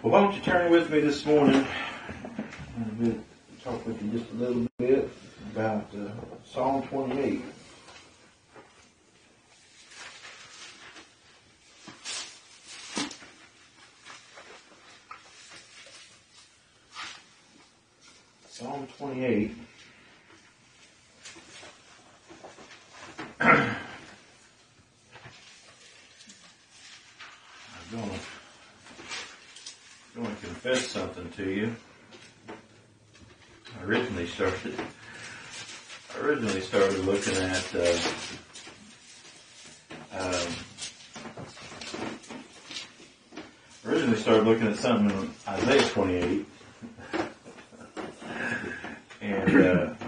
Well, why don't you turn with me this morning and talk with you just a little bit about Psalm 28. Psalm 28. I'm going to confess something to you. I originally started looking at something in Isaiah 28, and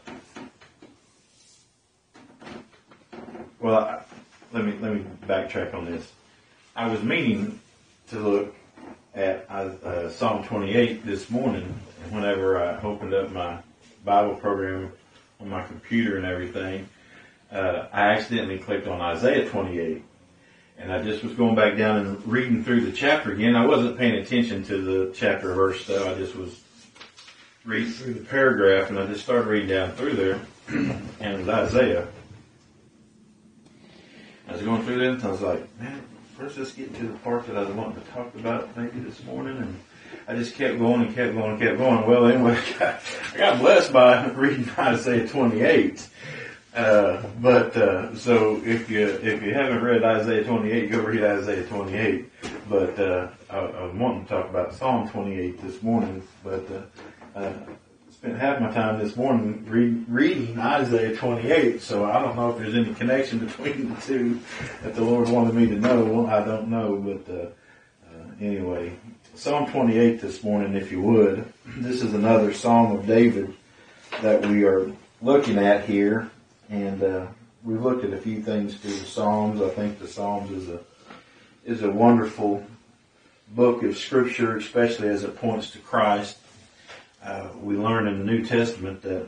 let me backtrack on this. I was meaning to look at Psalm 28 this morning, and whenever I opened up my Bible program on my computer and everything, I accidentally clicked on Isaiah 28. And I just was going back down and reading through the chapter again. I wasn't paying attention to the chapter or verse though. I just was reading through the paragraph, and I just started reading down through there, and it was Isaiah. I was going through this, and I was like, man, first let's get to the part that I was wanting to talk about maybe this morning, and I just kept going and kept going and kept going. Well, anyway, I got blessed by reading Isaiah 28. So if you haven't read Isaiah 28, go read Isaiah 28. But I was wanting to talk about Psalm 28 this morning, but spent half my time this morning reading Isaiah 28, so I don't know if there's any connection between the two that the Lord wanted me to know. Well, I don't know, but anyway, Psalm 28 this morning, if you would. This is another Psalm of David that we are looking at here, and we've looked at a few things through the Psalms. I think the Psalms is a wonderful book of Scripture, especially as it points to Christ. We learn in the New Testament that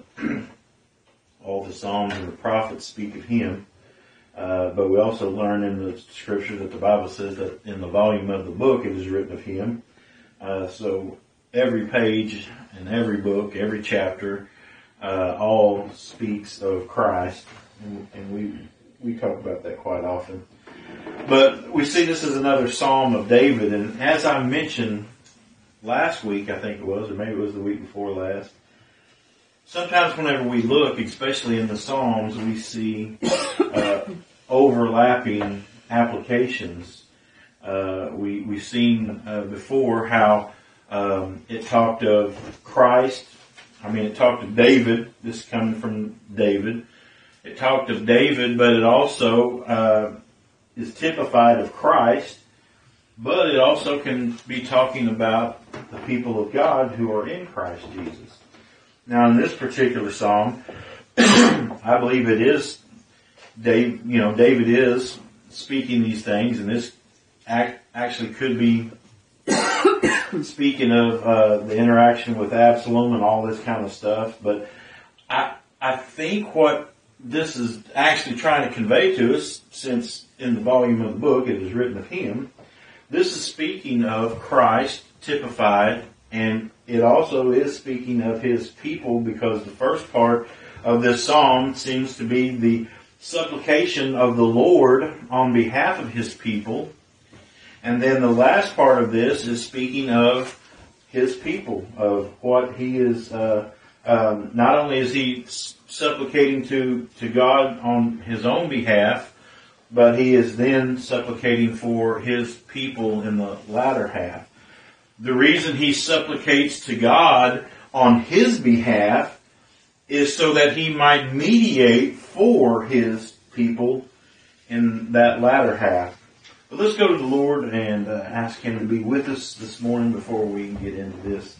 all the Psalms and the prophets speak of Him. But we also learn in the Scripture that the Bible says that in the volume of the book it is written of Him. So every page and every book, every chapter, all speaks of Christ. And we talk about that quite often. But we see this as another Psalm of David. And as I mentioned last week, I think it was, or maybe it was the week before last, sometimes whenever we look, especially in the Psalms, we see overlapping applications. We've seen before how it talked of Christ. It talked of David. This is coming from David. It talked of David, but it also is typified of Christ. But it also can be talking about the people of God who are in Christ Jesus. Now, in this particular psalm, I believe it is David is speaking these things, and this actually could be speaking of the interaction with Absalom and all this kind of stuff. But I think what this is actually trying to convey to us, since in the volume of the book it is written of Him, this is speaking of Christ typified, and it also is speaking of His people, because the first part of this psalm seems to be the supplication of the Lord on behalf of His people. And then the last part of this is speaking of His people, of what He is, not only is He supplicating to God on His own behalf, but He is then supplicating for His people in the latter half. The reason He supplicates to God on His behalf is so that He might mediate for His people in that latter half. But let's go to the Lord and ask Him to be with us this morning before we get into this.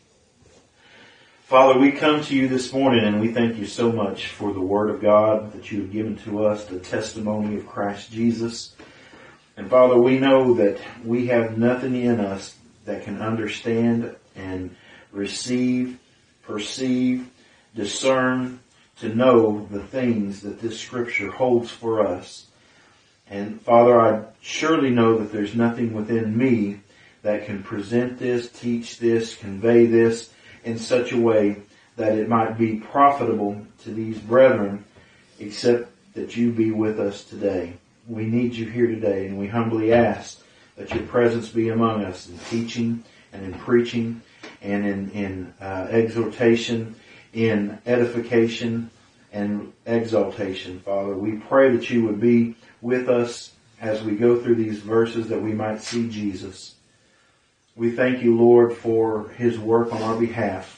Father, we come to You this morning, and we thank You so much for the Word of God that You have given to us, the testimony of Christ Jesus. And Father, we know that we have nothing in us that can understand and receive, perceive, discern, to know the things that this Scripture holds for us. And Father, I surely know that there's nothing within me that can present this, teach this, convey this in such a way that it might be profitable to these brethren, except that you be with us today. We need you here today, and we humbly ask that your presence be among us in teaching and in preaching and in exhortation, in edification and exaltation, Father. We pray that you would be with us as we go through these verses, that we might see Jesus. We thank you, Lord, for his work on our behalf.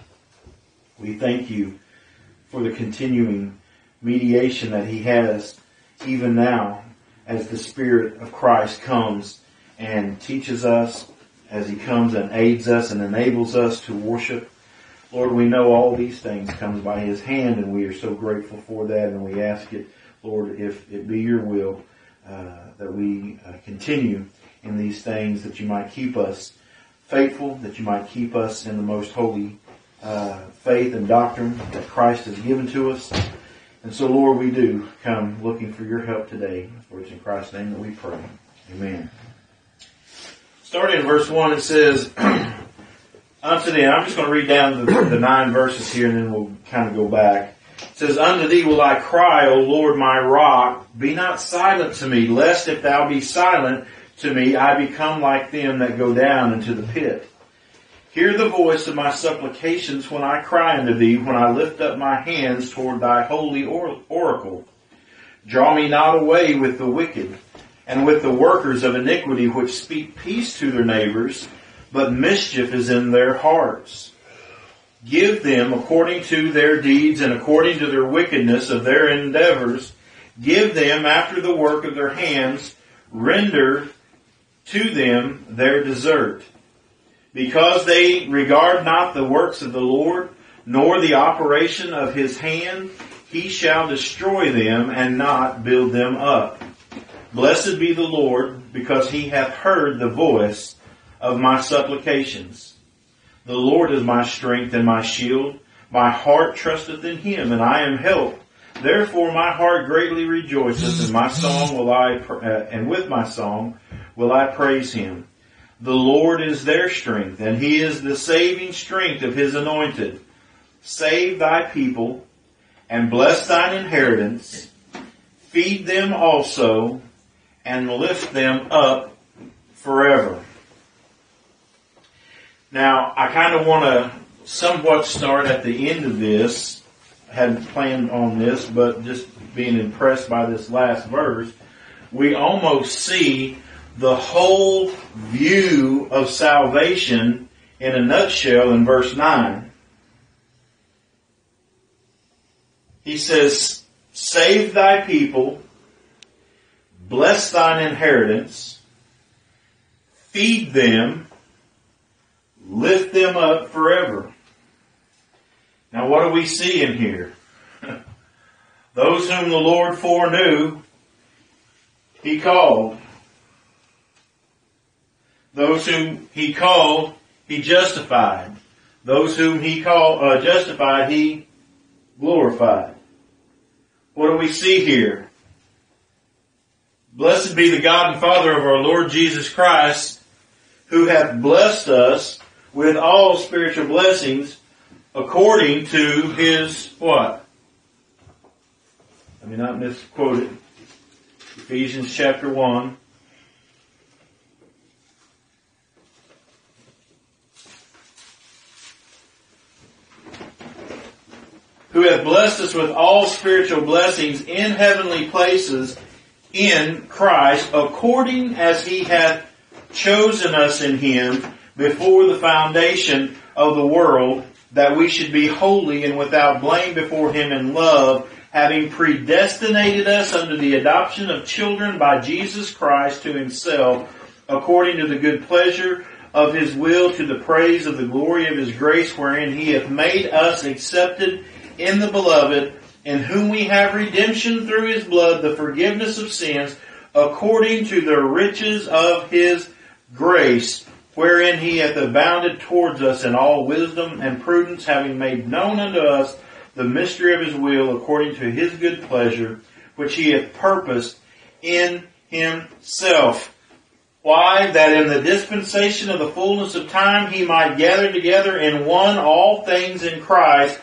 We thank you for the continuing mediation that he has even now as the Spirit of Christ comes and teaches us, as he comes and aids us and enables us to worship. Lord, we know all these things comes by his hand, and we are so grateful for that, and we ask it, Lord, if it be your will, that we continue in these things, that you might keep us faithful, that you might keep us in the most holy faith and doctrine that Christ has given to us. And so, Lord, we do come looking for your help today. For it's in Christ's name that we pray. Amen. Starting in verse 1, it says, unto thee, I'm just going to read down the 9 verses here, and then we'll kind of go back. It says, unto thee will I cry, O Lord my rock. Be not silent to me, lest if thou be silent to me, I become like them that go down into the pit. Hear the voice of my supplications when I cry unto thee, when I lift up my hands toward thy holy oracle. Draw me not away with the wicked, and with the workers of iniquity, which speak peace to their neighbors, but mischief is in their hearts. Give them according to their deeds, and according to their wickedness of their endeavors. Give them after the work of their hands. Render to them their desert. Because they regard not the works of the Lord, nor the operation of his hand, he shall destroy them and not build them up. Blessed be the Lord, because he hath heard the voice of my supplications. The Lord is my strength and my shield. My heart trusteth in him, and I am helped. Therefore my heart greatly rejoiceth, and with my song will I praise him. The Lord is their strength, and he is the saving strength of his anointed. Save thy people, and bless thine inheritance. Feed them also, and lift them up forever. Now, I kind of want to somewhat start at the end of this. I hadn't planned on this, but just being impressed by this last verse, we almost see the whole view of salvation in a nutshell in verse 9. He says, save thy people, bless thine inheritance, feed them, lift them up forever. Now what do we see in here? Those whom the Lord foreknew, he called. Those whom he called, he justified. Those whom he justified, he glorified. What do we see here? Blessed be the God and Father of our Lord Jesus Christ, who hath blessed us with all spiritual blessings according to his what? Let me not misquote it. Ephesians chapter 1. Who hath blessed us with all spiritual blessings in heavenly places in Christ, according as he hath chosen us in him before the foundation of the world, that we should be holy and without blame before him in love, having predestinated us unto the adoption of children by Jesus Christ to himself, according to the good pleasure of his will, to the praise of the glory of his grace, wherein he hath made us accepted in the beloved, in whom we have redemption through his blood, the forgiveness of sins, according to the riches of his grace, wherein he hath abounded towards us in all wisdom and prudence, having made known unto us the mystery of his will, according to his good pleasure, which he hath purposed in himself. Why? That in the dispensation of the fullness of time he might gather together in one all things in Christ,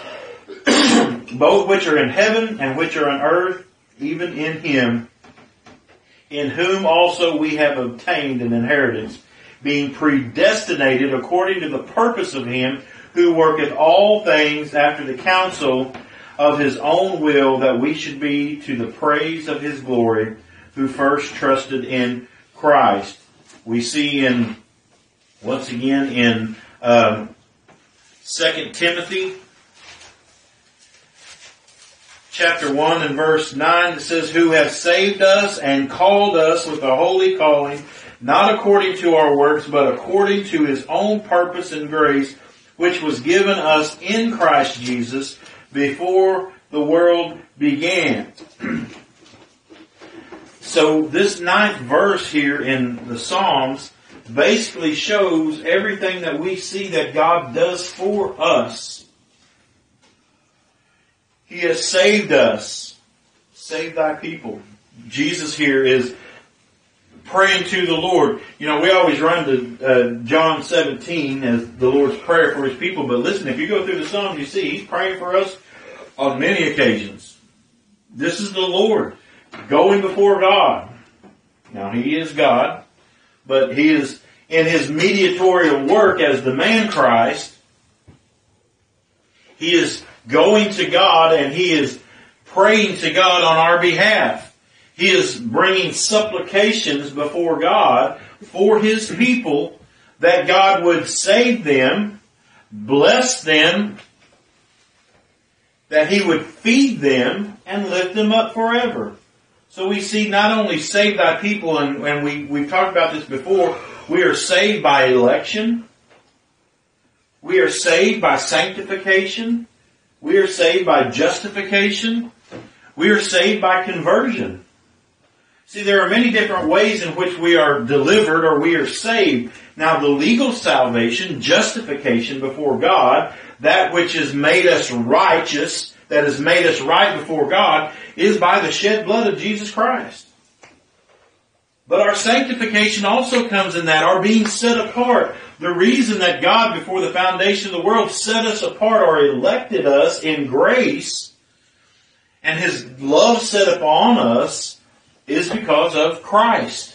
both which are in heaven and which are on earth, even in him, in whom also we have obtained an inheritance, being predestinated according to the purpose of him who worketh all things after the counsel of his own will, that we should be to the praise of his glory, who first trusted in Christ. We see once again in 2 Timothy chapter 1 and verse 9, it says, who hath saved us and called us with a holy calling, not according to our works, but according to his own purpose and grace, which was given us in Christ Jesus before the world began. So this 9th verse here in the Psalms basically shows everything that we see that God does for us. He has saved us. Save thy people. Jesus here is praying to the Lord. You know, we always run to John 17 as the Lord's prayer for his people. But listen, if you go through the Psalms, you see he's praying for us on many occasions. This is the Lord going before God. Now, he is God, but he is in his mediatorial work as the man Christ. He is going to God and he is praying to God on our behalf. He is bringing supplications before God for his people that God would save them, bless them, that he would feed them and lift them up forever. So we see not only save thy people, and we've talked about this before, we are saved by election. We are saved by sanctification. We are saved by justification. We are saved by conversion. See, there are many different ways in which we are delivered or we are saved. Now, the legal salvation, justification before God, that which has made us righteous, that has made us right before God, is by the shed blood of Jesus Christ. But our sanctification also comes in that, our being set apart. The reason that God, before the foundation of the world, set us apart or elected us in grace, and his love set upon us, is because of Christ.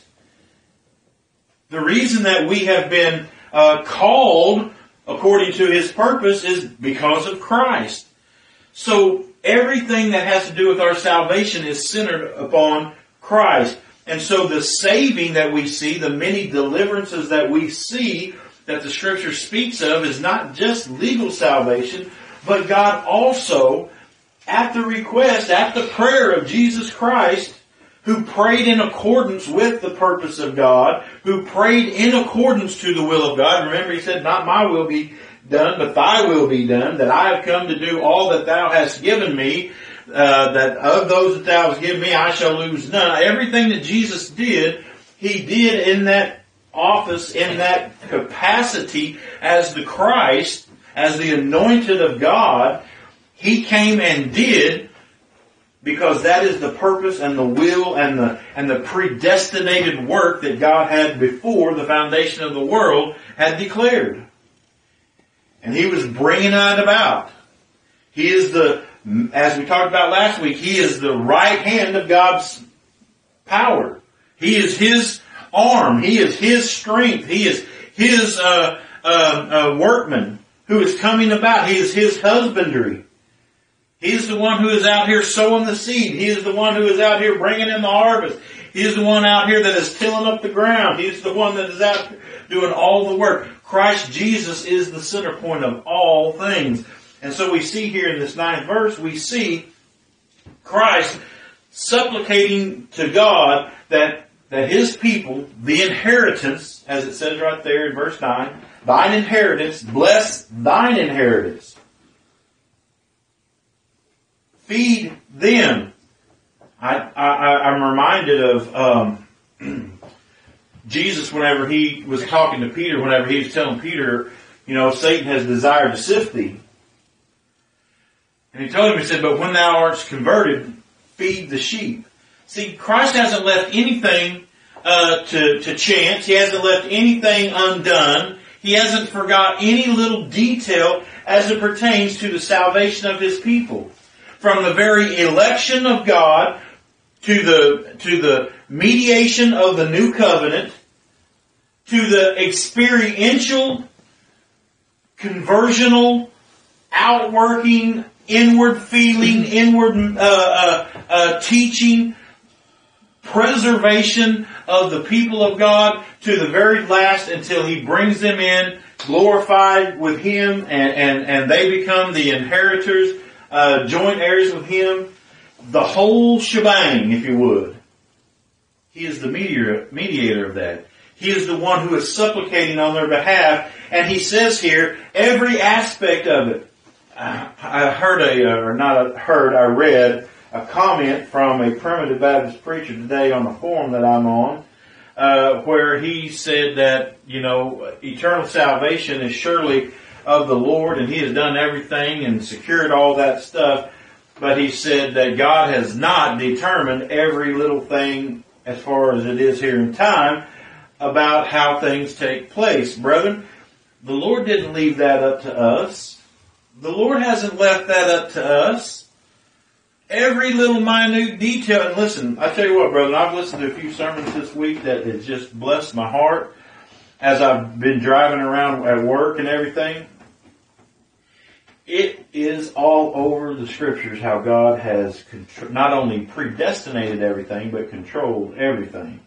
The reason that we have been called according to his purpose is because of Christ. So everything that has to do with our salvation is centered upon Christ. And so the saving that we see, the many deliverances that we see that the Scripture speaks of, is not just legal salvation, but God also, at the request, at the prayer of Jesus Christ, who prayed in accordance with the purpose of God, who prayed in accordance to the will of God. Remember, he said, not my will be done, but thy will be done, that I have come to do all that thou hast given me, that of those that thou hast given me, I shall lose none. Everything that Jesus did, he did in that office, in that capacity as the Christ, as the anointed of God. He came and did because that is the purpose and the will and the predestinated work that God had before the foundation of the world had declared. And he was bringing it about. He is as we talked about last week, he is the right hand of God's power. He is his arm. He is his strength. He is his workman who is coming about. He is his husbandry. He is the one who is out here sowing the seed. He is the one who is out here bringing in the harvest. He is the one out here that is tilling up the ground. He is the one that is out doing all the work. Christ Jesus is the center point of all things. And so we see here in this 9th verse, we see Christ supplicating to God that his people, the inheritance, as it says right there in verse 9, thine inheritance, bless thine inheritance. Feed them. I'm reminded of Jesus whenever he was talking to Peter, whenever he was telling Peter, Satan has desired to sift thee. And he told him, he said, but when thou art converted, feed the sheep. See, Christ hasn't left anything to chance. He hasn't left anything undone. He hasn't forgot any little detail as it pertains to the salvation of His people. From the very election of God to the mediation of the new covenant, to the experiential, conversional, outworking, inward feeling, inward teaching, preservation of the people of God to the very last until He brings them in, glorified with Him, and they become the inheritors, joint heirs with Him. The whole shebang, if you would. He is the mediator of that. He is the one who is supplicating on their behalf. And He says here, every aspect of it. I read a comment from a Primitive Baptist preacher today on the forum that I'm on, where he said that, eternal salvation is surely of the Lord and He has done everything and secured all that stuff. But he said that God has not determined every little thing as far as it is here in time about how things take place. Brethren, the Lord didn't leave that up to us. The Lord hasn't left that up to us. Every little minute detail. And listen, I tell you what, brethren, I've listened to a few sermons this week that has just blessed my heart as I've been driving around at work and everything. It is all over the Scriptures how God has not only predestinated everything, but controlled everything.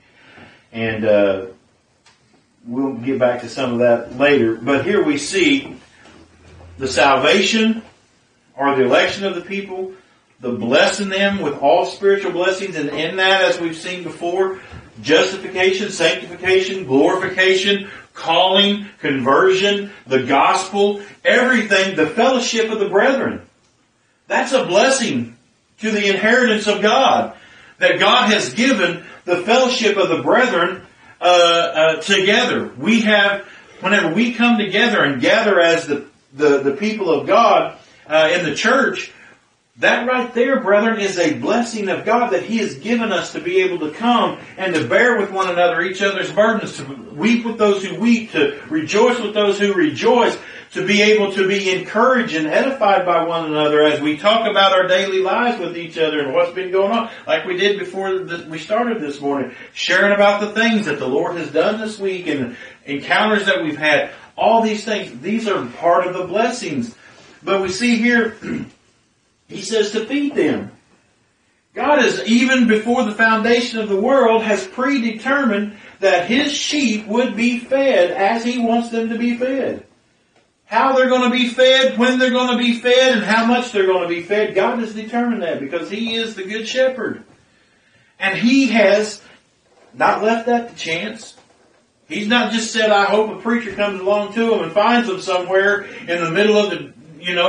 And we'll get back to some of that later. But here we see the salvation or the election of the people, the blessing them with all spiritual blessings, and in that, as we've seen before, justification, sanctification, glorification, calling, conversion, the gospel, everything, the fellowship of the brethren. That's a blessing to the inheritance of God. That God has given the fellowship of the brethren together. We have, whenever we come together and gather as the people of God in the church, that right there, brethren, is a blessing of God that He has given us to be able to come and to bear with one another each other's burdens, to weep with those who weep, to rejoice with those who rejoice, to be able to be encouraged and edified by one another as we talk about our daily lives with each other and what's been going on, like we did before we started this morning, sharing about the things that the Lord has done this week and encounters that we've had. All these things, these are part of the blessings. But we see here, He says to feed them. God is, even before the foundation of the world, has predetermined that His sheep would be fed as He wants them to be fed. How they're going to be fed, when they're going to be fed, and how much they're going to be fed, God has determined that because He is the Good Shepherd. And He has not left that to chance. He's not just said, I hope a preacher comes along to them and finds them somewhere in the middle of the,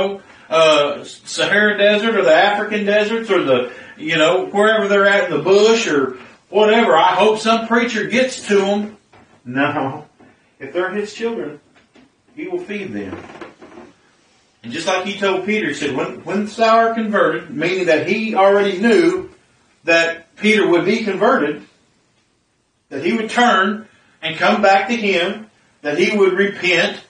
Sahara Desert or the African deserts or the, wherever they're at in the bush or whatever. I hope some preacher gets to them. No. If they're His children, He will feed them. And just like He told Peter, He said, when thou art converted, meaning that He already knew that Peter would be converted, that he would turn and come back to Him, that he would repent,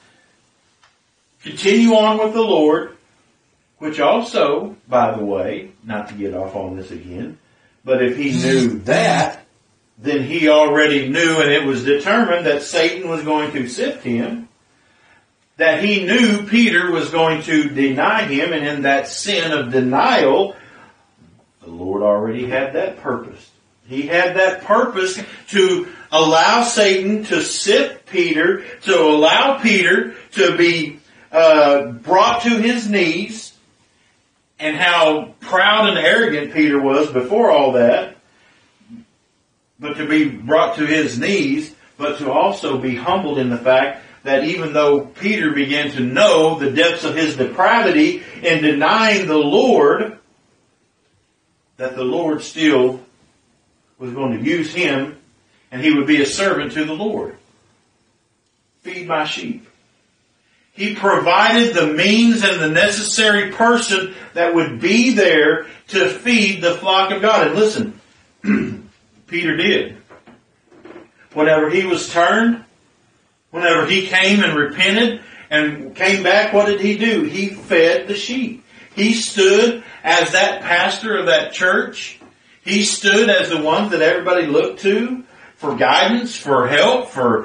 continue on with the Lord, which also, by the way, not to get off on this again, but if he knew that, then he already knew and it was determined that Satan was going to sift him, that he knew Peter was going to deny him, and in that sin of denial, the Lord already had that purpose. He had that purpose to allow Satan to sift Peter, to allow Peter to be brought to his knees, and how proud and arrogant Peter was before all that, but to be brought to his knees, but to also be humbled in the fact that even though Peter began to know the depths of his depravity in denying the Lord, that the Lord still was going to use him and he would be a servant to the Lord. Feed my sheep. He provided the means and the necessary person that would be there to feed the flock of God. And listen, Peter did. whenever he was turned, whenever he came and repented and came back, what did he do? He fed the sheep. He stood as that pastor of that church. He stood as the one that everybody looked to for guidance, for help, for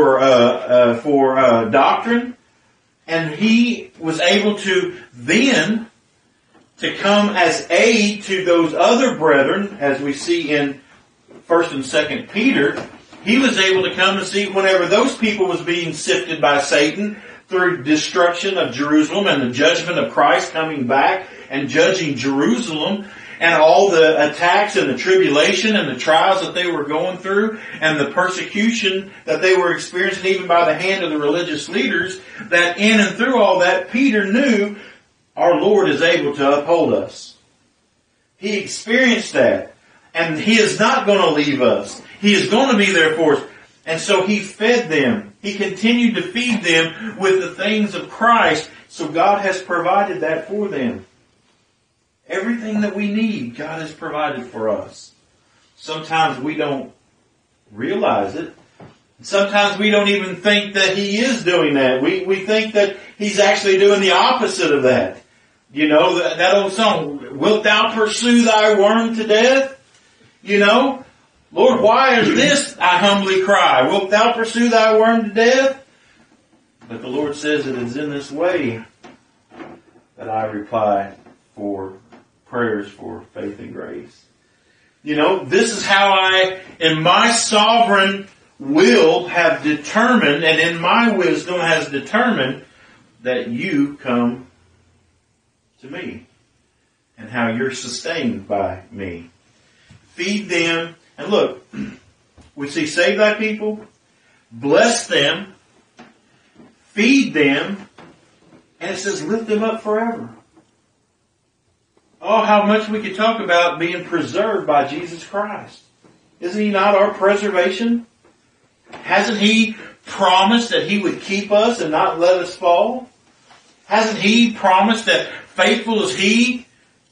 doctrine. And he was able to then to come as aid to those other brethren, as we see in 1st and 2nd Peter. He was able to come and see whenever those people was being sifted by Satan through destruction of Jerusalem and the judgment of Christ coming back and judging Jerusalem and all the attacks and the tribulation and the trials that they were going through and the persecution that they were experiencing even by the hand of the religious leaders, that in and through all that, Peter knew our Lord is able to uphold us. He experienced that. And He is not going to leave us. He is going to be there for us. And so He fed them. He continued to feed them with the things of Christ. So God has provided that for them. Everything that we need, God has provided for us. Sometimes we don't realize it. Sometimes we don't even think that He is doing that. We think that He's actually doing the opposite of that. You know, that old song, wilt thou pursue thy worm to death? You know, Lord, why is this, I humbly cry? Wilt thou pursue thy worm to death? But the Lord says it is in this way that I reply for prayers for faith and grace. You know, this is how I, in my sovereign will, have determined, and in my wisdom has determined, that you come to me. And how you're sustained by me. Feed them. And look, we see save thy people, bless them, feed them, and it says lift them up forever. Oh, how much we could talk about being preserved by Jesus Christ. Isn't He not our preservation? Hasn't He promised that He would keep us and not let us fall? Hasn't He promised that faithful is He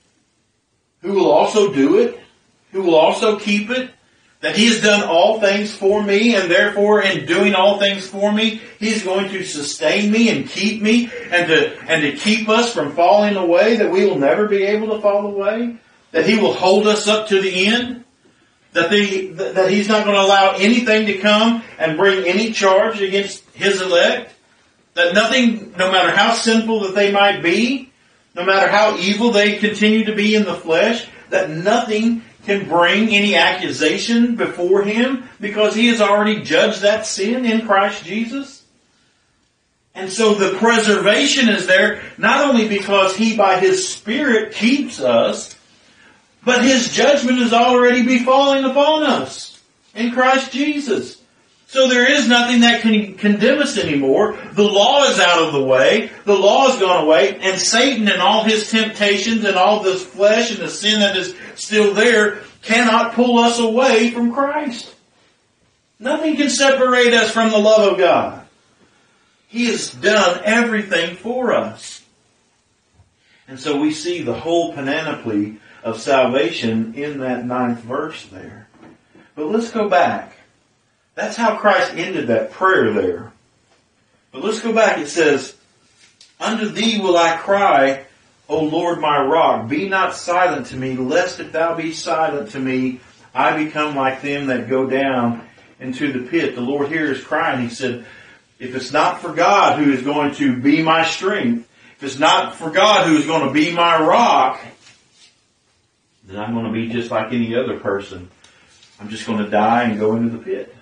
who will also do it? Who will also keep it? That He has done all things for me, and therefore in doing all things for me, He's going to sustain me and keep me and to keep us from falling away, that we will never be able to fall away, that He will hold us up to the end, that He's not going to allow anything to come and bring any charge against His elect, that nothing, no matter how sinful that they might be, no matter how evil they continue to be in the flesh, that nothing can bring any accusation before Him because He has already judged that sin in Christ Jesus. And so the preservation is there not only because He by His Spirit keeps us, but His judgment is already befalling upon us in Christ Jesus. So there is nothing that can condemn us anymore. The law is out of the way. The law has gone away. And Satan and all his temptations and all this flesh and the sin that is still there cannot pull us away from Christ. Nothing can separate us from the love of God. He has done everything for us. And so we see the whole panoply of salvation in that 9th verse there. But let's go back. That's how Christ ended that prayer there. But let's go back. It says, unto Thee will I cry, O Lord my rock. Be not silent to me, lest if Thou be silent to me, I become like them that go down into the pit. The Lord here is crying. He said, if it's not for God who is going to be my strength, if it's not for God who is going to be my rock, then I'm going to be just like any other person. I'm just going to die and go into the pit.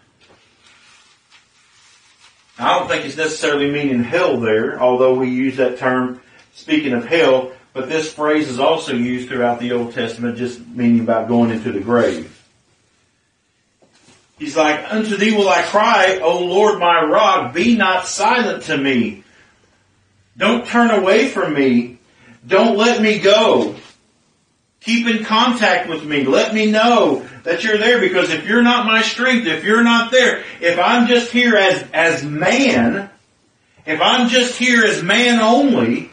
I don't think it's necessarily meaning hell there, although we use that term speaking of hell, but this phrase is also used throughout the Old Testament, just meaning about going into the grave. He's like, unto Thee will I cry, O Lord my rock, be not silent to me. Don't turn away from me. Don't let me go. Keep in contact with me. Let me know that you're there, because if you're not my strength, if you're not there, if I'm just here as man, if I'm just here as man only,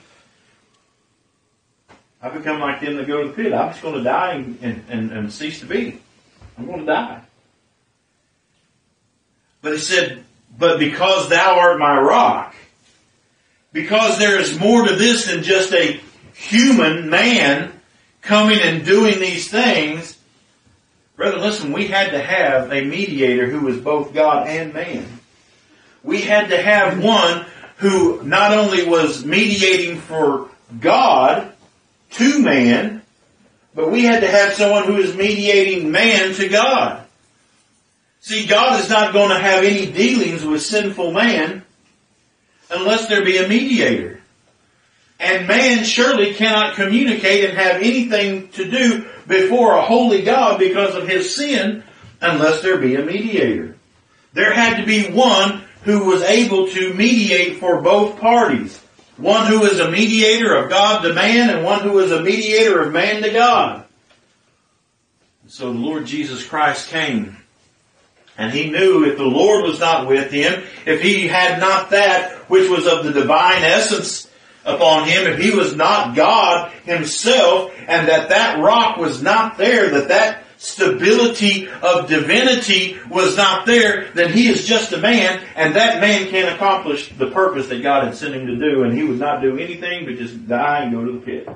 I become like them that go to the pit. I'm just going to die and cease to be. I'm going to die. But he said, but because thou art my rock, because there is more to this than just a human man coming and doing these things. Brethren, listen, we had to have a mediator who was both God and man. We had to have one who not only was mediating for God to man, but we had to have someone who is mediating man to God. See, God is not going to have any dealings with sinful man unless there be a mediator. And man surely cannot communicate and have anything to do before a holy God because of his sin unless there be a mediator. There had to be one who was able to mediate for both parties. One who is a mediator of God to man and one who is a mediator of man to God. So the Lord Jesus Christ came. And he knew if the Lord was not with him, if he had not that which was of the divine essence upon him, if he was not God himself, and that rock was not there, that stability of divinity was not there, then he is just a man, and that man can't accomplish the purpose that God had sent him to do, and he would not do anything but just die and go to the pit.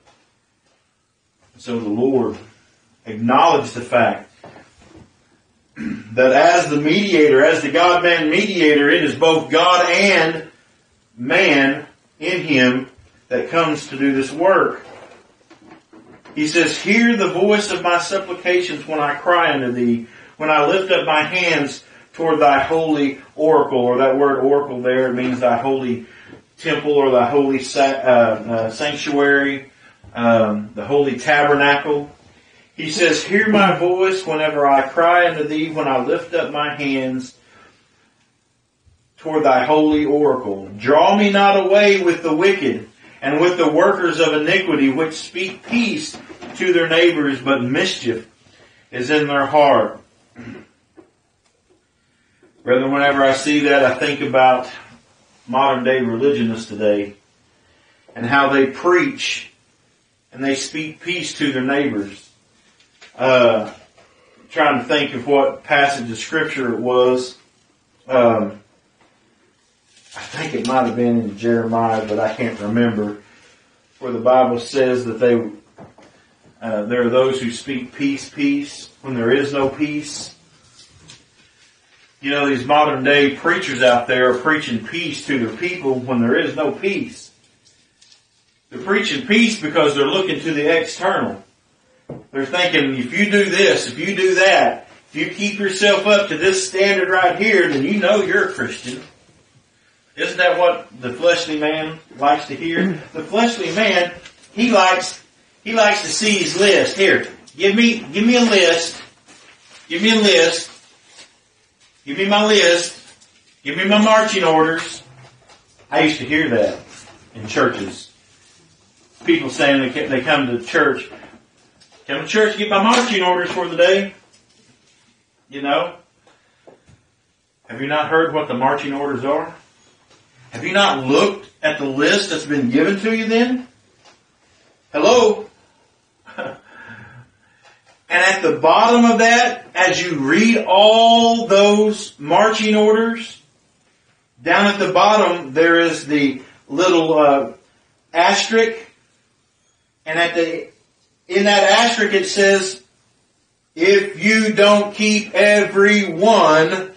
So the Lord acknowledged the fact that as the mediator, as the God-man mediator, it is both God and man in him that comes to do this work. He says, hear the voice of my supplications when I cry unto thee, when I lift up my hands toward thy holy oracle, or that word oracle there, it means thy holy temple or thy holy sanctuary, the holy tabernacle. He says, hear my voice whenever I cry unto thee, when I lift up my hands toward thy holy oracle. Draw me not away with the wicked and with the workers of iniquity, which speak peace to their neighbors, but mischief is in their heart. Brethren, whenever I see that, I think about modern day religionists today and how they preach and they speak peace to their neighbors. Trying to think of what passage of scripture it was. I think it might have been in Jeremiah, but I can't remember, where the Bible says that there are those who speak peace, peace, when there is no peace. You know, these modern day preachers out there are preaching peace to their people when there is no peace. They're preaching peace because they're looking to the external. They're thinking, if you do this, if you do that, if you keep yourself up to this standard right here, then you know you're a Christian. Isn't that what the fleshly man likes to hear? The fleshly man, he likes to see his list. Here, give me a list. Give me a list. Give me my list. Give me my marching orders. I used to hear that in churches. People saying they come to church. Come to church to get my marching orders for the day. You know? Have you not heard what the marching orders are? Have you not looked at the list that's been given to you then? Hello? And at the bottom of that, as you read all those marching orders, down at the bottom there is the little asterisk, and in that asterisk it says, if you don't keep every one,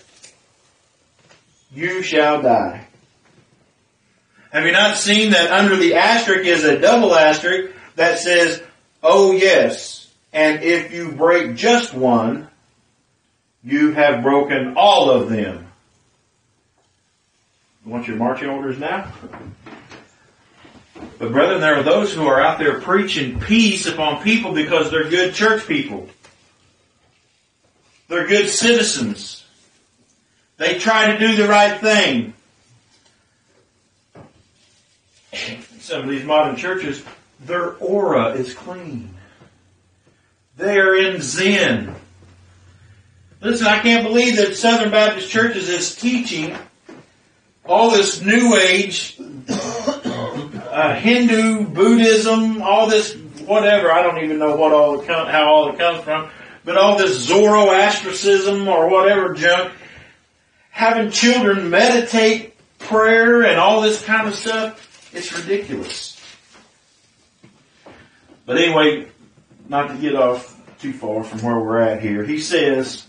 you shall die. Have you not seen that under the asterisk is a double asterisk that says, oh yes, and if you break just one, you have broken all of them. You want your marching orders now? But brethren, there are those who are out there preaching peace upon people because they're good church people. They're good citizens. They try to do the right thing. Some of these modern churches, their aura is clean. They are in Zen. Listen, I can't believe that Southern Baptist Churches is teaching all this New Age, Hindu, Buddhism, all this whatever. I don't even know how all it comes from. But all this Zoroastrianism or whatever junk. having children meditate prayer and all this kind of stuff, it's ridiculous. But anyway, not to get off too far from where we're at here, he says,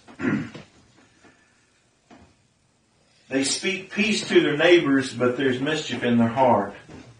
they speak peace to their neighbors, but there's mischief in their heart.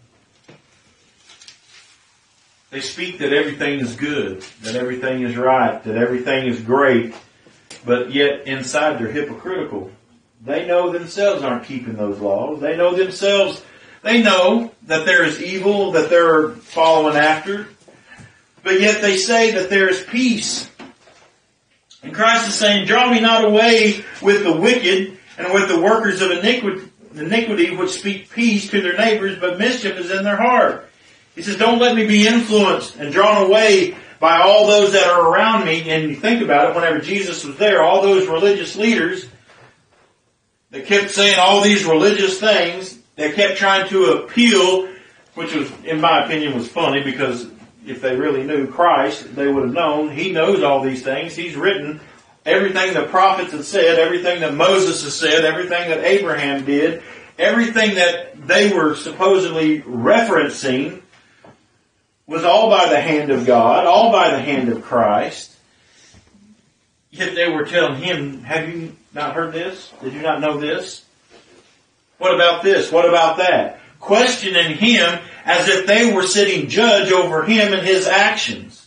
They speak that everything is good, that everything is right, that everything is great, but yet inside they're hypocritical. They know themselves aren't keeping those laws. They know themselves, they know that there is evil that they're following after, but yet they say that there is peace. And Christ is saying, draw me not away with the wicked and with the workers of iniquity which speak peace to their neighbors, but mischief is in their heart. He says, don't let me be influenced and drawn away by all those that are around me. And you think about it, whenever Jesus was there, all those religious leaders that kept saying all these religious things, they kept trying to appeal, which was, in my opinion, was funny, because if they really knew Christ, they would have known He knows all these things. He's written everything the prophets have said, everything that Moses has said, everything that Abraham did, everything that they were supposedly referencing was all by the hand of God, all by the hand of Christ. Yet they were telling Him, have you not heard this? Did you not know this? What about this? What about that? Questioning Him as if they were sitting judge over Him and His actions.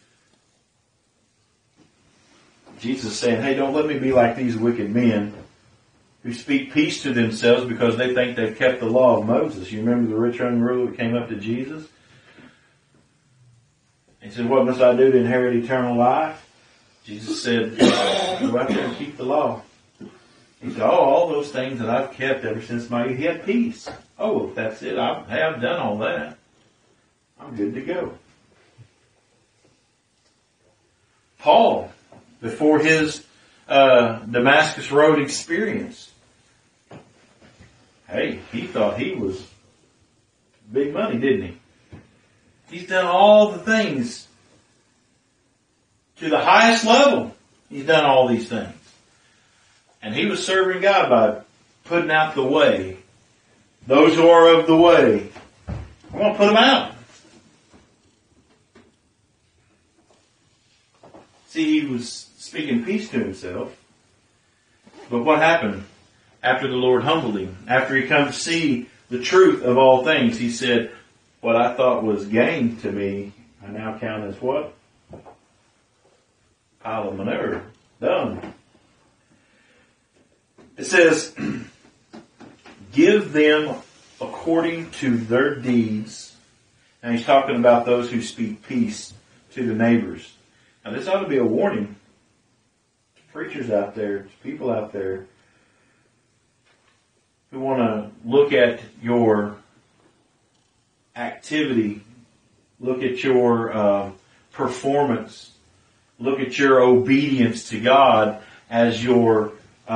Jesus is saying, hey, don't let me be like these wicked men who speak peace to themselves because they think they've kept the law of Moses. You remember the rich young ruler that came up to Jesus? He said, what must I do to inherit eternal life? Jesus said, go out there and keep the law. He said, all those things that I've kept ever since my youth. He had peace. Oh, if that's it, I have done all that. I'm good to go. Paul, before his Damascus Road experience, hey, he thought he was big money, didn't he? He's done all the things to the highest level. He's done all these things. And he was serving God by putting out the way. Those who are of the way. I want to put them out. See, he was speaking peace to himself. But what happened after the Lord humbled him? After he come to see the truth of all things, he said, what I thought was gain to me, I now count as what? Pile of manure. Done. It says, give them according to their deeds. And he's talking about those who speak peace to the neighbors. Now this ought to be a warning to preachers out there, to people out there who want to look at your activity, look at your performance, look at your obedience to God as your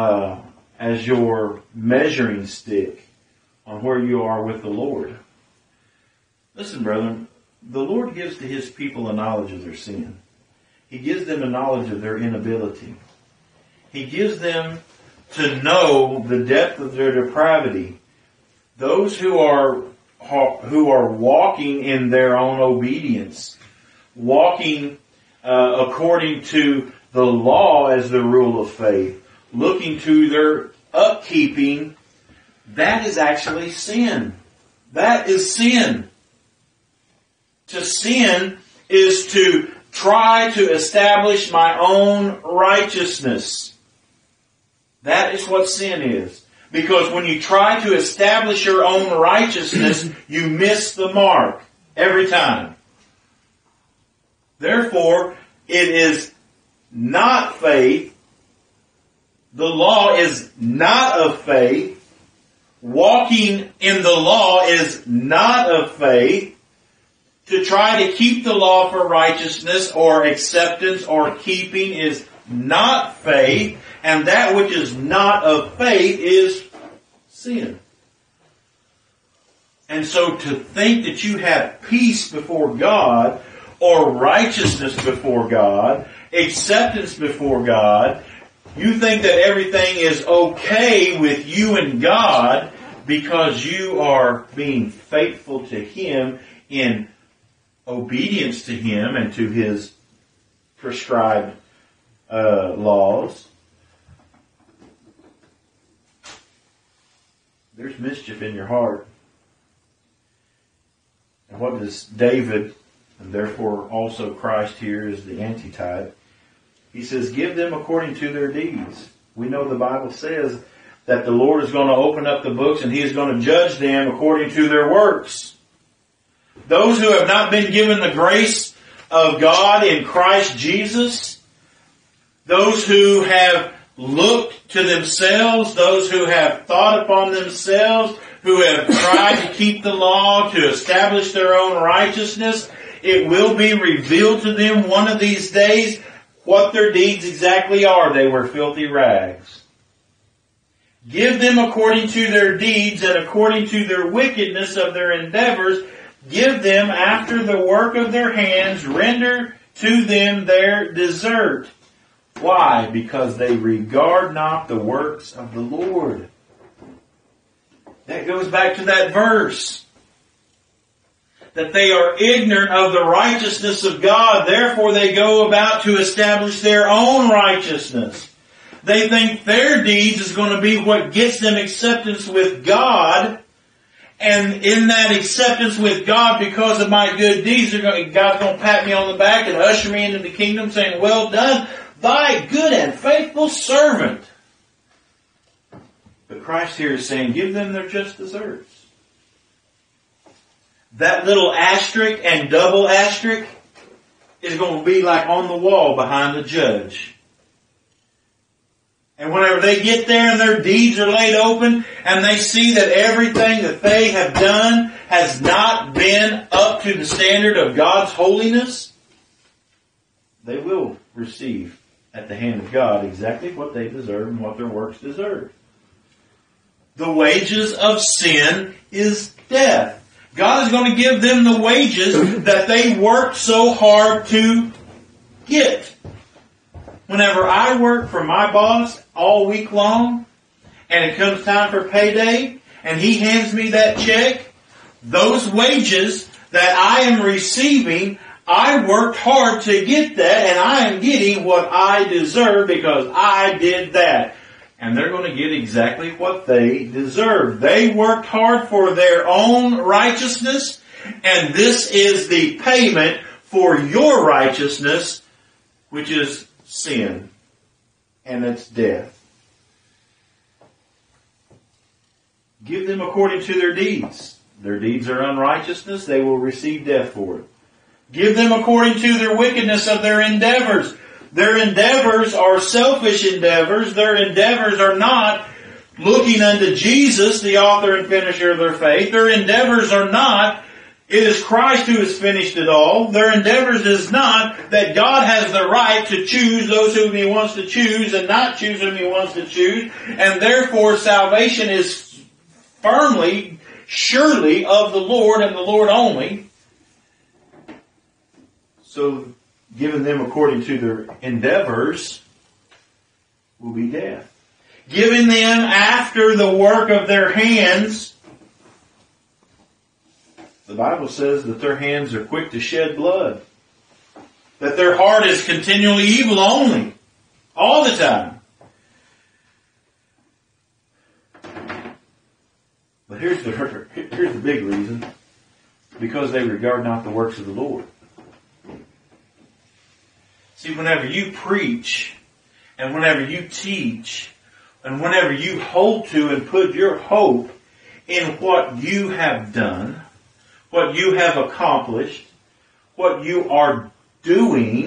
measuring stick on where you are with the Lord. Listen, brethren, the Lord gives to His people a knowledge of their sin. He gives them a knowledge of their inability. He gives them to know the depth of their depravity. Those who are walking in their own obedience, walking according to the law as the rule of faith, looking to their upkeeping, that is actually sin. That is sin. To sin is to try to establish my own righteousness. That is what sin is. Because when you try to establish your own righteousness, you miss the mark every time. Therefore, it is not faith. The law is not of faith. Walking in the law is not of faith. To try to keep the law for righteousness or acceptance or keeping is not faith. And that which is not of faith is sin. And so to think that you have peace before God or righteousness before God, acceptance before God, You think that everything is okay with you and God because you are being faithful to Him in obedience to Him and to His prescribed laws. There's mischief in your heart. And what does David, and therefore also Christ here is the antitype, he says, give them according to their deeds. We know the Bible says that the Lord is going to open up the books and He is going to judge them according to their works. Those who have not been given the grace of God in Christ Jesus, those who have looked to themselves, those who have thought upon themselves, who have tried to keep the law to establish their own righteousness, it will be revealed to them one of these days what their deeds exactly are. They were filthy rags. Give them according to their deeds and according to their wickedness of their endeavors. Give them after the work of their hands. Render to them their desert. Why? Because they regard not the works of the Lord. That goes back to that verse. That they are ignorant of the righteousness of God. Therefore they go about to establish their own righteousness. They think their deeds is going to be what gets them acceptance with God. And in that acceptance with God, because of my good deeds, God's going to pat me on the back and usher me into the kingdom saying, well done, thy good and faithful servant. But Christ here is saying, give them their just deserts. That little asterisk and double asterisk is going to be like on the wall behind the judge. And whenever they get there and their deeds are laid open and they see that everything that they have done has not been up to the standard of God's holiness, they will receive at the hand of God exactly what they deserve and what their works deserve. The wages of sin is death. God is going to give them the wages that they worked so hard to get. Whenever I work for my boss all week long, and it comes time for payday, and he hands me that check, those wages that I am receiving, I worked hard to get that, and I am getting what I deserve because I did that. And they're going to get exactly what they deserve. They worked hard for their own righteousness, and this is the payment for your righteousness, which is sin, and it's death. Give them according to their deeds. Their deeds are unrighteousness, they will receive death for it. Give them according to their wickedness of their endeavors. Their endeavors are selfish endeavors. Their endeavors are not looking unto Jesus, the author and finisher of their faith. Their endeavors are not, it is Christ who has finished it all. Their endeavors is not that God has the right to choose those whom He wants to choose and not choose whom He wants to choose. And therefore salvation is firmly, surely of the Lord and the Lord only. So giving them according to their endeavors will be death. Giving them after the work of their hands, the Bible says that their hands are quick to shed blood. That their heart is continually evil only. All the time. But here's the big reason. Because they regard not the works of the Lord. See, whenever you preach, and whenever you teach, and whenever you hold to and put your hope in what you have done, what you have accomplished, what you are doing,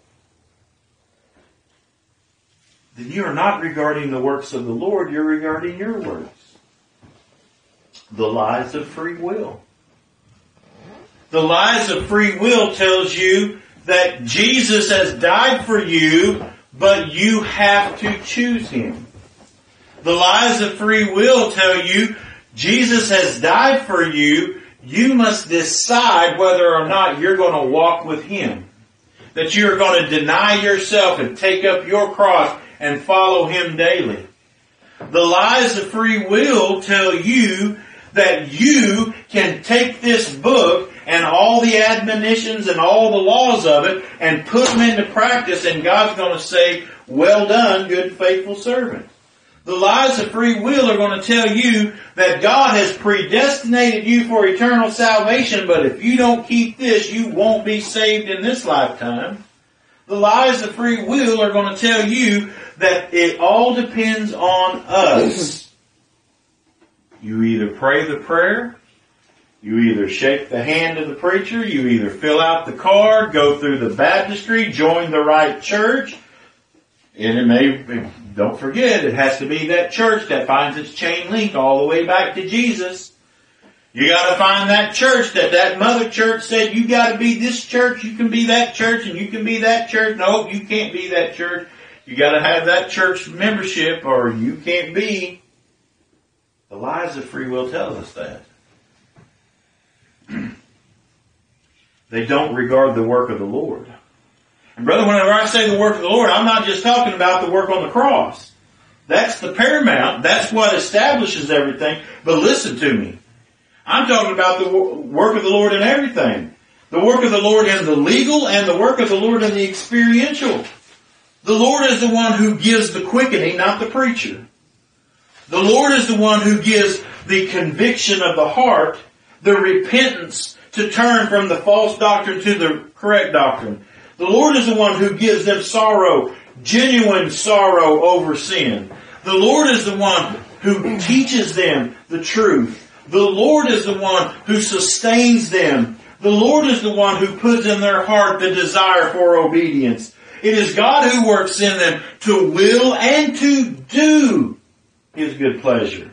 then you are not regarding the works of the Lord, you're regarding your works. The lies of free will. The lies of free will tells you that Jesus has died for you, but you have to choose Him. The lies of free will tell you Jesus has died for you, you must decide whether or not you're going to walk with Him. That you're going to deny yourself and take up your cross and follow Him daily. The lies of free will tell you that you can take this book and all the admonitions and all the laws of it and put them into practice, and God's going to say, well done, good and faithful servant. The lies of free will are going to tell you that God has predestinated you for eternal salvation, but if you don't keep this, you won't be saved in this lifetime. The lies of free will are going to tell you that it all depends on us. You either pray the prayer, you either shake the hand of the preacher, you either fill out the card, go through the baptistry, join the right church, and it may, don't forget, it has to be that church that finds its chain link all the way back to Jesus. You gotta find that church that mother church said, you gotta be this church, you can be that church, and you can be that church. No, you can't be that church. You gotta have that church membership, or you can't be. The lies of free will tell us that. They don't regard the work of the Lord. And brother, whenever I say the work of the Lord, I'm not just talking about the work on the cross. That's the paramount. That's what establishes everything. But listen to me. I'm talking about the work of the Lord in everything. The work of the Lord in the legal and the work of the Lord in the experiential. The Lord is the one who gives the quickening, not the preacher. The Lord is the one who gives the conviction of the heart, the repentance to turn from the false doctrine to the correct doctrine. The Lord is the one who gives them sorrow, genuine sorrow over sin. The Lord is the one who teaches them the truth. The Lord is the one who sustains them. The Lord is the one who puts in their heart the desire for obedience. It is God who works in them to will and to do His good pleasure.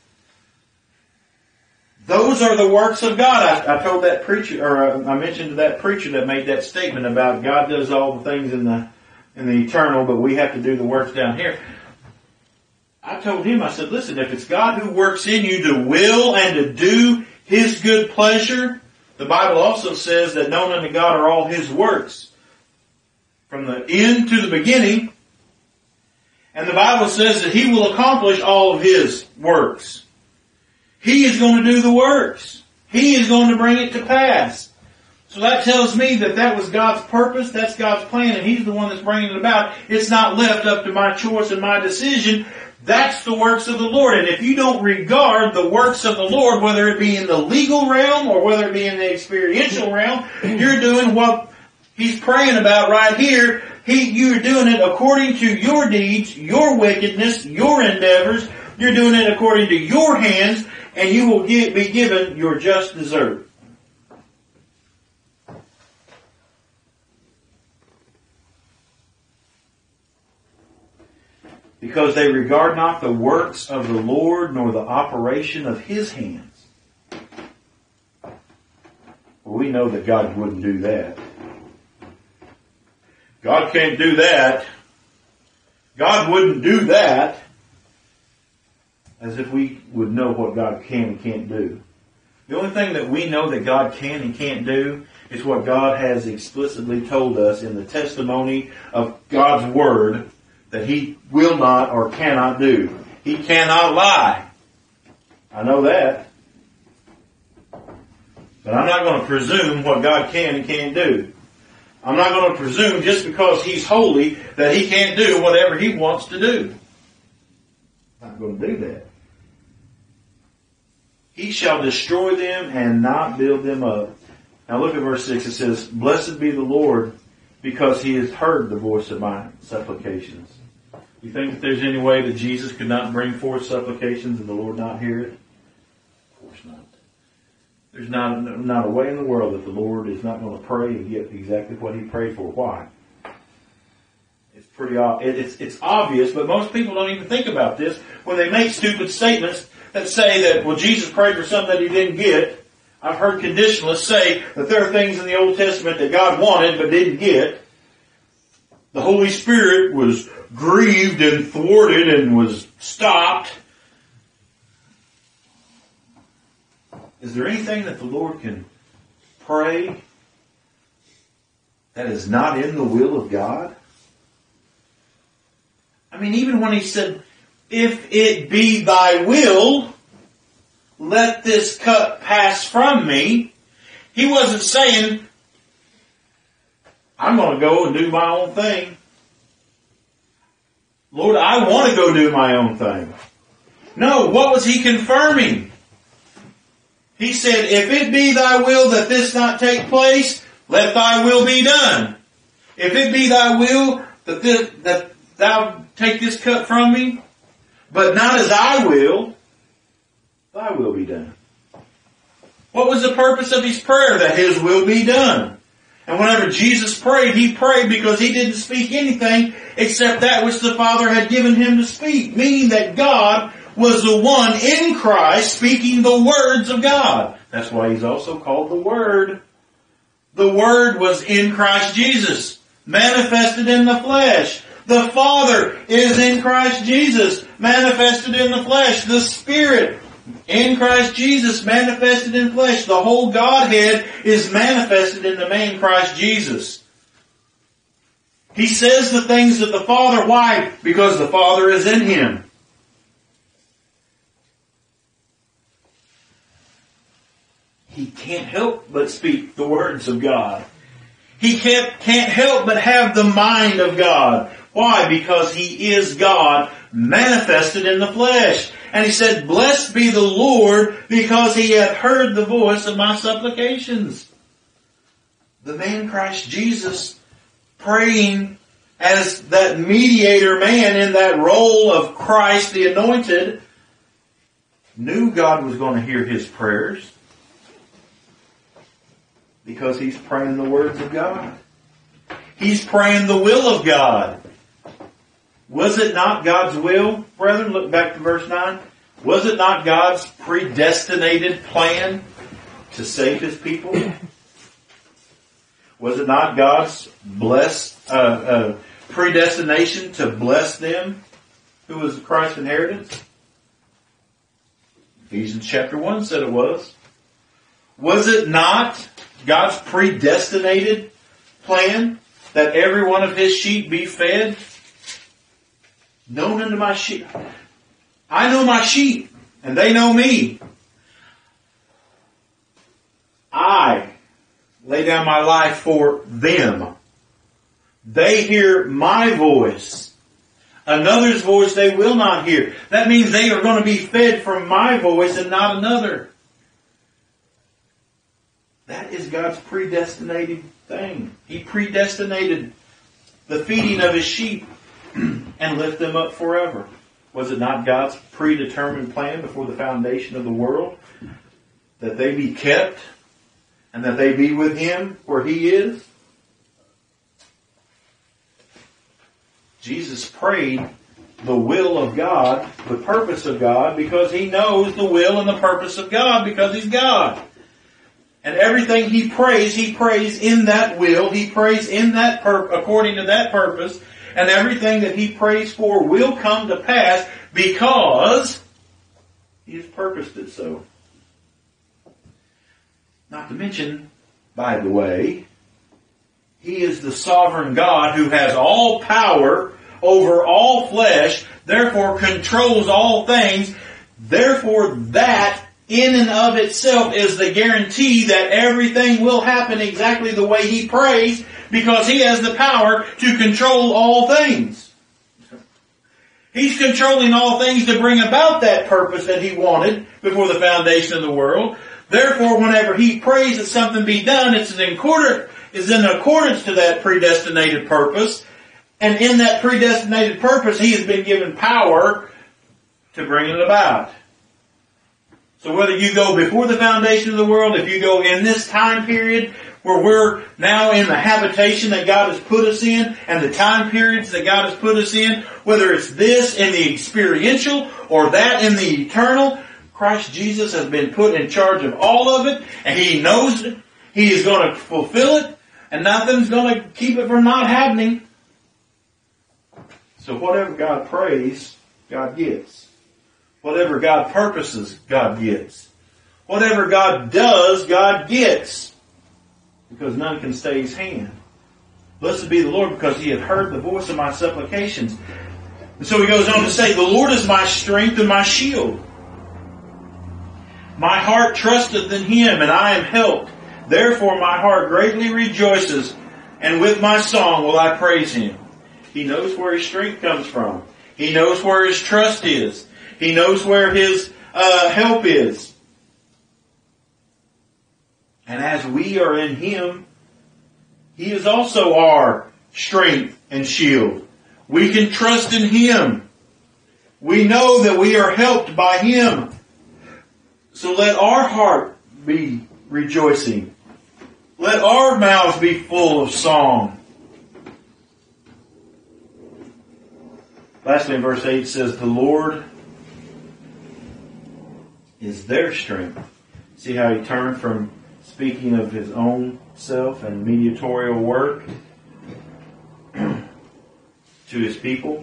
Those are the works of God. I told that preacher, or I mentioned to that preacher that made that statement about God does all the things in the eternal, but we have to do the works down here. I told him, I said, listen, if it's God who works in you to will and to do His good pleasure, the Bible also says that known unto God are all His works, from the end to the beginning. And the Bible says that He will accomplish all of His works. He is going to do the works. He is going to bring it to pass. So that tells me that that was God's purpose, that's God's plan, and He's the one that's bringing it about. It's not left up to my choice and my decision. That's the works of the Lord. And if you don't regard the works of the Lord, whether it be in the legal realm or whether it be in the experiential realm, you're doing what He's praying about right here. You're doing it according to your deeds, your wickedness, your endeavors. You're doing it according to your hands, and you will be given your just desert. Because they regard not the works of the Lord, nor the operation of His hands. Well, we know that God wouldn't do that. God can't do that. God wouldn't do that. As if we would know what God can and can't do. The only thing that we know that God can and can't do is what God has explicitly told us in the testimony of God's Word that He will not or cannot do. He cannot lie. I know that. But I'm not going to presume what God can and can't do. I'm not going to presume just because He's holy that He can't do whatever He wants to do. I'm not going to do that. He shall destroy them and not build them up. Now look at verse 6. It says, Blessed be the Lord, because He has heard the voice of my supplications. You think that there's any way that Jesus could not bring forth supplications and the Lord not hear it? Of course not. There's not a way in the world that the Lord is not going to pray and get exactly what He prayed for. Why? It's pretty it's obvious, but most people don't even think about this when they make stupid statements that say that, well, Jesus prayed for something that He didn't get. I've heard conditionalists say that there are things in the Old Testament that God wanted but didn't get. The Holy Spirit was grieved and thwarted and was stopped. Is there anything that the Lord can pray that is not in the will of God? I even when he said, if it be thy will, let this cup pass from me, he wasn't saying, I'm going to go and do my own thing. Lord, I want to go do my own thing. No, what was he confirming? He said, if it be thy will that this not take place, let thy will be done. If it be thy will that thou take this cup from me, but not as I will, thy will be done. What was the purpose of his prayer? That his will be done. And whenever Jesus prayed, he prayed because he didn't speak anything except that which the Father had given him to speak. Meaning that God was the one in Christ speaking the words of God. That's why he's also called the Word. The Word was in Christ Jesus, manifested in the flesh. The Father is in Christ Jesus, manifested in the flesh. The Spirit in Christ Jesus, manifested in flesh. The whole Godhead is manifested in the man Christ Jesus. He says the things that the Father, why? Because the Father is in him. He can't help but speak the words of God. He can't help but have the mind of God. Why? Because he is God manifested in the flesh. And he said, blessed be the Lord, because he hath heard the voice of my supplications. The man Christ Jesus, praying as that mediator man in that role of Christ the Anointed, knew God was going to hear his prayers. Because he's praying the words of God. He's praying the will of God. Was it not God's will, brethren? Look back to verse 9. Was it not God's predestinated plan to save his people? Was it not God's predestination to bless them who was Christ's inheritance? Ephesians chapter 1 said it was. Was it not God's predestinated plan that every one of his sheep be fed? Known unto my sheep. I know my sheep, and they know me. I lay down my life for them. They hear my voice. Another's voice they will not hear. That means they are going to be fed from my voice and not another. That is God's predestinated thing. He predestinated the feeding of his sheep and lift them up forever. Was it not God's predetermined plan before the foundation of the world that they be kept and that they be with him where he is? Jesus prayed the will of God, the purpose of God, because he knows the will and the purpose of God because he's God. And everything he prays in that will. He prays in that according to that purpose. And everything that he prays for will come to pass because he has purposed it so. Not to mention, by the way, he is the sovereign God who has all power over all flesh, therefore controls all things. Therefore that in and of itself is the guarantee that everything will happen exactly the way he prays, because he has the power to control all things. He's controlling all things to bring about that purpose that he wanted before the foundation of the world. Therefore, whenever he prays that something be done, it's in accordance to that predestinated purpose. And in that predestinated purpose, he has been given power to bring it about. So whether you go before the foundation of the world, if you go in this time period where we're now in the habitation that God has put us in, and the time periods that God has put us in, whether it's this in the experiential or that in the eternal, Christ Jesus has been put in charge of all of it, and he knows it. He is going to fulfill it, and nothing's going to keep it from not happening. So whatever God prays, God gets. Whatever God purposes, God gets. Whatever God does, God gets. Because none can stay his hand. Blessed be the Lord, because he hath heard the voice of my supplications. And so he goes on to say, the Lord is my strength and my shield. My heart trusteth in him, and I am helped. Therefore my heart greatly rejoices, and with my song will I praise him. He knows where his strength comes from. He knows where his trust is. He knows where his help is. And as we are in him, he is also our strength and shield. We can trust in him. We know that we are helped by him. So let our heart be rejoicing. Let our mouths be full of song. Lastly, in verse 8 says, the Lord is their strength. See how he turned from speaking of his own self and mediatorial work to his people.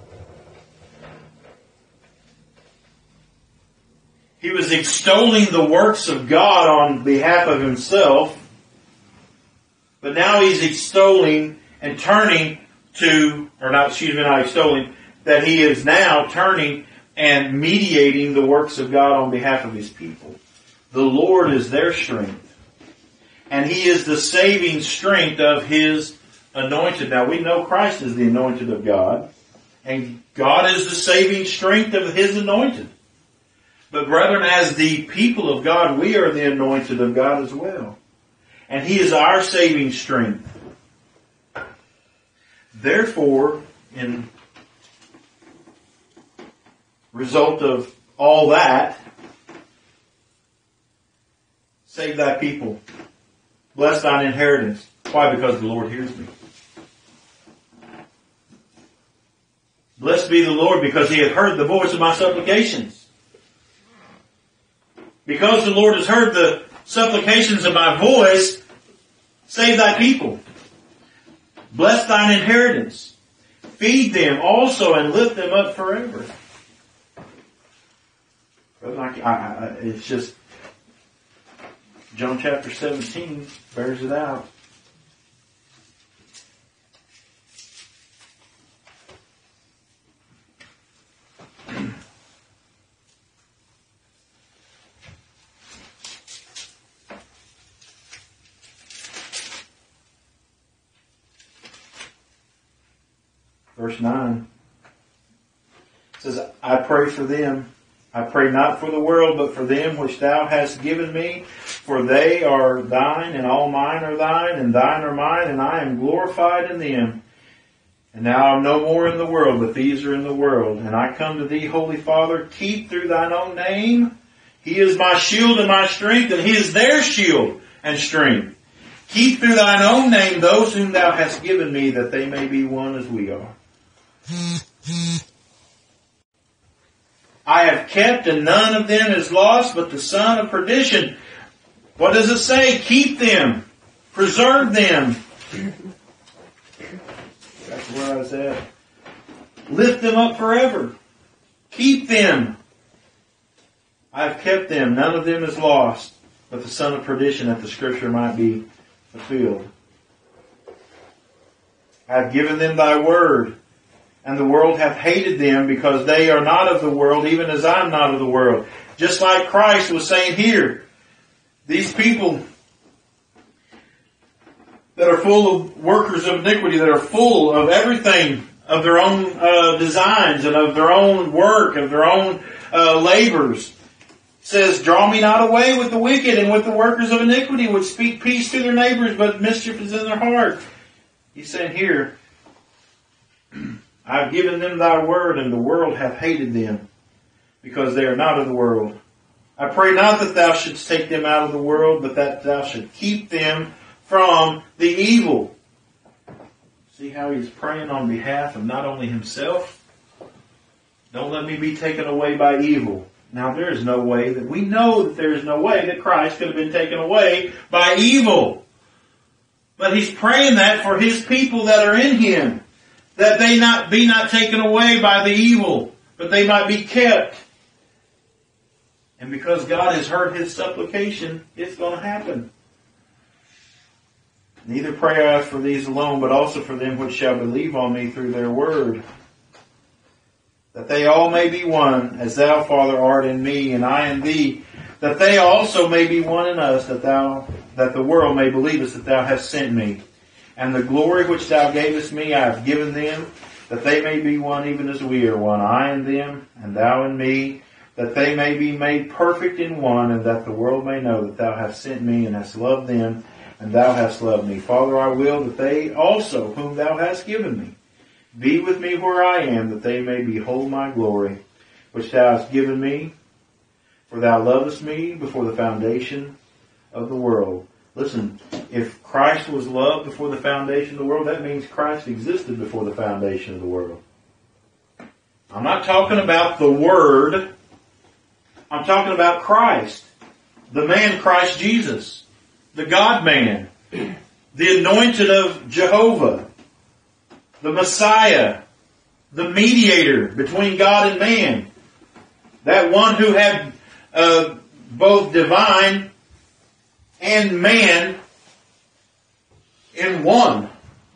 He was extolling the works of God on behalf of himself, but now he's extolling and turning to, not extolling, that he is now turning and mediating the works of God on behalf of his people. The Lord is their strength. And he is the saving strength of his anointed. Now we know Christ is the anointed of God. And God is the saving strength of his anointed. But brethren, as the people of God, we are the anointed of God as well. And he is our saving strength. Therefore, in result of all that, save thy people. Bless thine inheritance. Why? Because the Lord hears me. Blessed be the Lord, because he hath heard the voice of my supplications. Because the Lord has heard the supplications of my voice, save thy people. Bless thine inheritance. Feed them also and lift them up forever. It's just, John chapter 17 bears it out. Verse 9 says, I pray for them. I pray not for the world, but for them which thou hast given me. For they are thine, and all mine are thine, and thine are mine, and I am glorified in them. And now I'm no more in the world, but these are in the world. And I come to thee, Holy Father, keep through thine own name. He is my shield and my strength, and he is their shield and strength. Keep through thine own name those whom thou hast given me, that they may be one as we are. I have kept, and none of them is lost, but the son of perdition. What does it say? Keep them. Preserve them. That's where I was at. Lift them up forever. Keep them. I have kept them. None of them is lost, but the son of perdition, that the scripture might be fulfilled. I have given them thy word, and the world hath hated them, because they are not of the world, even as I am not of the world. Just like Christ was saying here, these people that are full of workers of iniquity, that are full of everything, of their own designs, and of their own work, of their own labors, says, draw me not away with the wicked and with the workers of iniquity, which speak peace to their neighbors, but mischief is in their heart. He's saying here, I have given them thy word, and the world hath hated them, because they are not of the world. I pray not that thou shouldst take them out of the world, but that thou should keep them from the evil. See how he's praying on behalf of not only himself. Don't let me be taken away by evil. Now there is no way that we know that there is no way that Christ could have been taken away by evil. But he's praying that for his people that are in him, that they be not taken away by the evil, but they might be kept. And because God has heard his supplication, it's going to happen. Neither pray I for these alone, but also for them which shall believe on me through their word, that they all may be one, as thou, Father, art in me, and I in thee, that they also may be one in us, that the world may believe us that thou hast sent me. And the glory which thou gavest me I have given them, that they may be one even as we are one, I in them, and thou in me, that they may be made perfect in one, and that the world may know that thou hast sent me, and hast loved them, and thou hast loved me. Father, I will that they also, whom thou hast given me, be with me where I am, that they may behold my glory, which thou hast given me, for thou lovest me before the foundation of the world. Listen, if Christ was loved before the foundation of the world, that means Christ existed before the foundation of the world. I'm not talking about the Word. I'm talking about Christ. The man Christ Jesus. The God-man. The anointed of Jehovah. The Messiah. The mediator between God and man. That one who had both divine and man in one.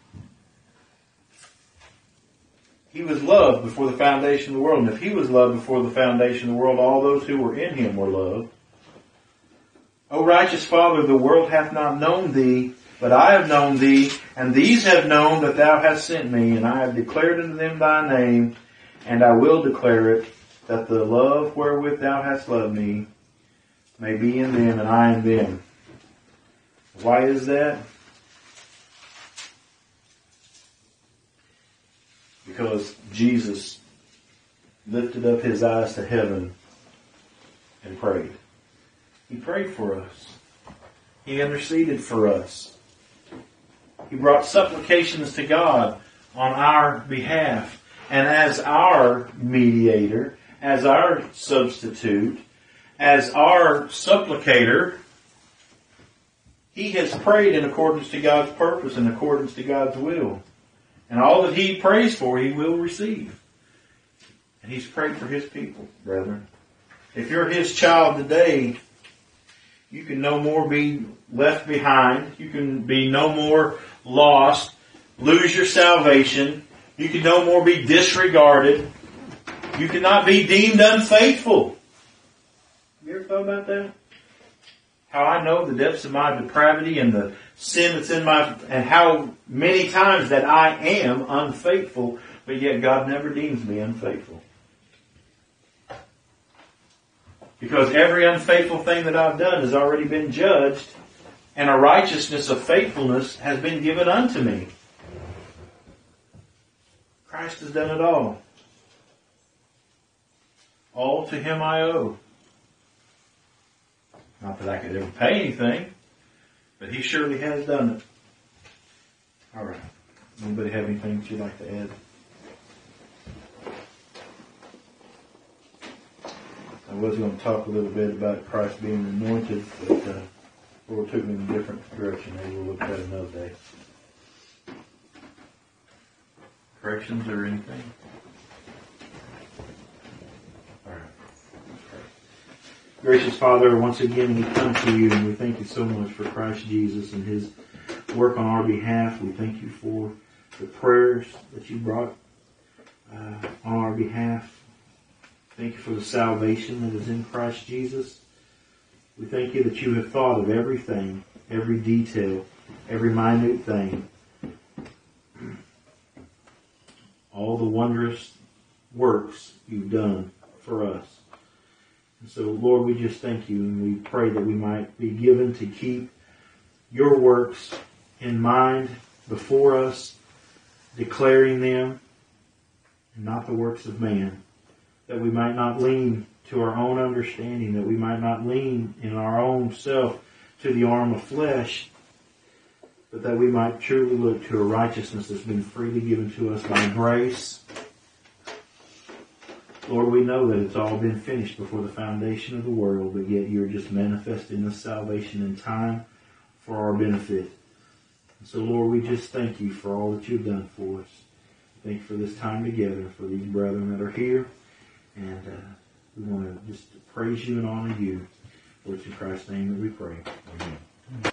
He was loved before the foundation of the world. And if he was loved before the foundation of the world, all those who were in him were loved. O righteous Father, the world hath not known thee, but I have known thee, and these have known that thou hast sent me, and I have declared unto them thy name, and I will declare it, that the love wherewith thou hast loved me may be in them, and I in them. Why is that? Because Jesus lifted up his eyes to heaven and prayed. He prayed for us. He interceded for us. He brought supplications to God on our behalf. And as our mediator, as our substitute, as our supplicator, he has prayed in accordance to God's purpose, in accordance to God's will. And all that he prays for, he will receive. And he's prayed for his people, brethren. If you're his child today, you can no more be left behind. You can be no more lost, lose your salvation. You can no more be disregarded. You cannot be deemed unfaithful. You ever thought about that? How I know the depths of my depravity and the sin that's in and how many times that I am unfaithful, but yet God never deems me unfaithful. Because every unfaithful thing that I've done has already been judged, and a righteousness of faithfulness has been given unto me. Christ has done it all. All to him I owe. Not that I could ever pay anything, but he surely has done it. All right. Anybody have anything that you'd like to add? I was going to talk a little bit about Christ being anointed, but the Lord took me in a different direction. Maybe we'll look at that another day. Corrections or anything? All right. Gracious Father, once again we come to you and we thank you so much for Christ Jesus and his work on our behalf. We thank you for the prayers that you brought on our behalf. Thank you for the salvation that is in Christ Jesus. We thank you that you have thought of everything, every detail, every minute thing. All the wondrous works you've done for us. And so, Lord, we just thank you, and we pray that we might be given to keep your works in mind before us, declaring them, and not the works of man. That we might not lean to our own understanding, that we might not lean in our own self to the arm of flesh, but that we might truly look to a righteousness that's been freely given to us by grace. Lord, we know that it's all been finished before the foundation of the world, but yet you're just manifesting this salvation in time for our benefit. And so, Lord, we just thank you for all that you've done for us. Thank you for this time together, for these brethren that are here. And we want to just praise you and honor you. For it's in Christ's name that we pray. Amen.